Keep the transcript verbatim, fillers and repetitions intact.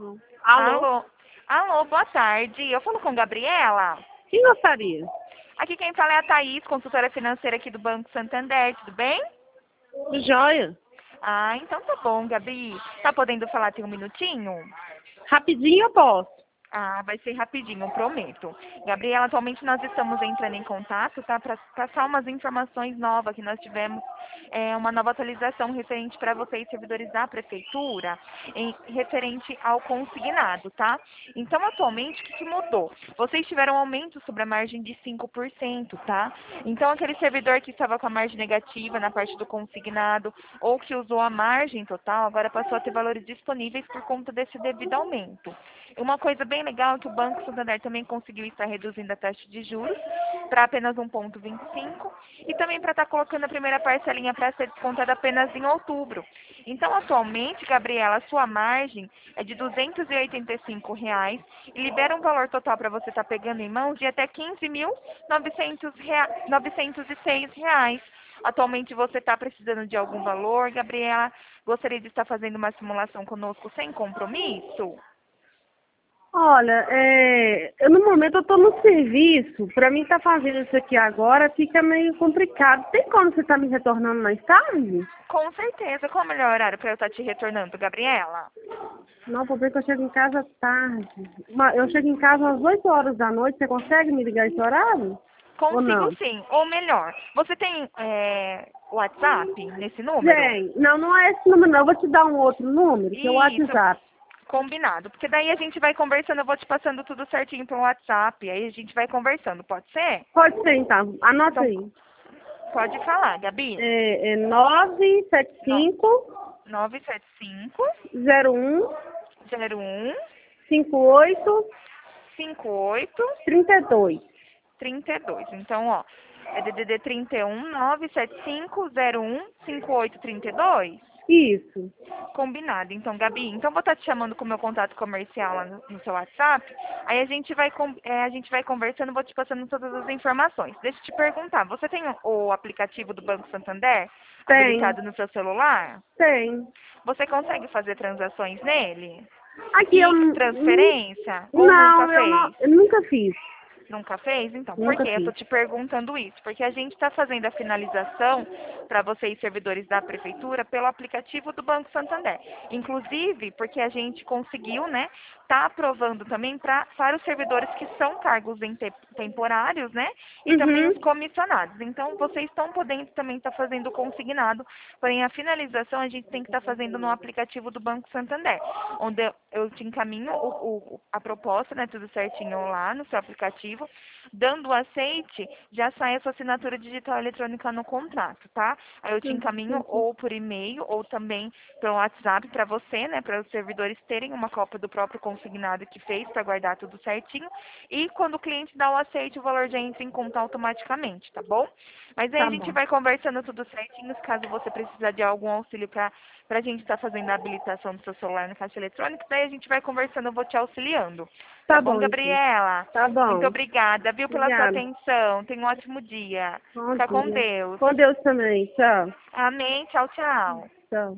Alô? Alô? Alô, boa tarde. Eu falo com Gabriela. Quem gostaria? Aqui quem fala é a Thaís, consultora financeira aqui do Banco Santander, tudo bem? Joia. Ah, então tá bom, Gabi. Tá podendo falar tem um minutinho? Rapidinho eu posso. Ah, vai ser rapidinho, eu prometo. Gabriela, atualmente nós estamos entrando em contato, tá? Para passar umas informações novas que nós tivemos, é, uma nova atualização referente para vocês, servidores da prefeitura, em, referente ao consignado, tá? Então, atualmente, o que, que mudou? Vocês tiveram um aumento sobre a margem de cinco por cento, tá? Então, aquele servidor que estava com a margem negativa na parte do consignado, ou que usou a margem total, agora passou a ter valores disponíveis por conta desse devido aumento. Uma coisa bem legal é que o Banco Santander também conseguiu estar reduzindo a taxa de juros para apenas um vírgula vinte e cinco e também para estar colocando a primeira parcelinha para ser descontada apenas em outubro. Então, atualmente, Gabriela, a sua margem é de duzentos e oitenta e cinco reais e libera um valor total para você estar pegando em mãos de até quinze mil novecentos e seis reais. Atualmente você está precisando de algum valor, Gabriela? Gostaria de estar fazendo uma simulação conosco sem compromisso? Olha, é, eu, no momento eu estou no serviço. Para mim estar fazendo isso aqui agora fica meio complicado. Tem como você estar me retornando mais tarde? Com certeza. Qual é o melhor horário para eu estar te retornando, Gabriela? Não, vou ver que eu chego em casa tarde. Uma- Eu chego em casa às oito horas da noite. Você consegue me ligar esse horário? Ou Consigo não? sim. Ou melhor, você tem é, WhatsApp nesse número? Tem. Não, não é esse número não. Eu vou te dar um outro número, que é o Isso, WhatsApp. combinado. Porque daí a gente vai conversando, eu vou te passando tudo certinho pelo WhatsApp. Aí a gente vai conversando, pode ser? Pode ser então. Anota Então, aí. pode falar, Gabi. É, é nove sete No- cinco nove sete cinco zero um zero um cinco oito cinco oito trinta e dois. trinta e dois. Então, ó, é D D D trinta e um nove sete cinco zero um cinco oito trinta e dois. Isso. Combinado. Então, Gabi, então vou estar te chamando com o meu contato comercial lá no, no seu WhatsApp. Aí a gente vai com- é, a gente vai conversando, vou te passando todas as informações. Deixa eu te perguntar, você tem o, o aplicativo do Banco Santander Tem. habilitado no seu celular? Tem. Você consegue fazer transações nele? Aqui eu Pix, n- n- transferência? Ou nunca não, eu não, fez? eu nunca fiz. Nunca fez? Então, por Nunca quê? Eu estou fiz. te perguntando isso. Porque a gente está fazendo a finalização para vocês, servidores da Prefeitura, pelo aplicativo do Banco Santander. Inclusive, porque a gente conseguiu, né, tá aprovando também pra, para os servidores que são cargos em te- temporários, né, e também os Uhum. comissionados. Então, vocês estão podendo também estar fazendo o consignado, porém a finalização a gente tem que estar fazendo no aplicativo do Banco Santander, onde eu, eu te encaminho o, o- a proposta, né, tudo certinho lá no seu aplicativo. Dando o aceite, já sai a sua assinatura digital eletrônica no contrato, tá? Aí eu te encaminho ou por e-mail ou também pelo WhatsApp para você, né, para os servidores terem uma cópia do próprio consignado que fez para guardar tudo certinho. E quando o cliente dá o aceite, o valor já entra em conta automaticamente, tá bom? Mas aí a Tá gente bom. vai conversando tudo certinho, caso você precisar de algum auxílio para para a gente estar fazendo a habilitação do seu celular no caixa eletrônico, daí a gente vai conversando, eu vou te auxiliando. Tá Tá bom, bom, então. Gabriela? Tá Muito bom. obrigada, viu, pela sua Obrigada. atenção. Tenha um ótimo dia. Bom Fica com dia. Deus. Com Deus também. Tchau. Amém. Tchau, tchau. Tchau.